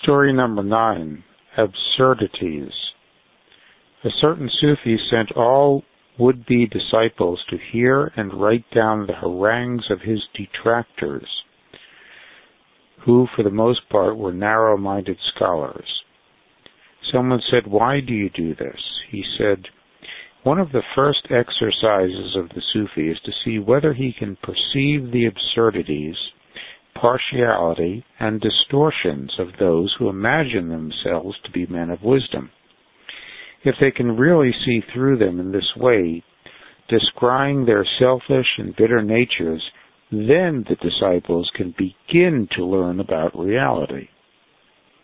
Story number 9, Absurdities. A certain Sufi sent all would-be disciples to hear and write down the harangues of his detractors, who for the most part were narrow-minded scholars. Someone said, "Why do you do this?" He said, "One of the first exercises of the Sufi is to see whether he can perceive the absurdities, partiality, and distortions of those who imagine themselves to be men of wisdom. If they can really see through them in this way, descrying their selfish and bitter natures, then the disciples can begin to learn about reality."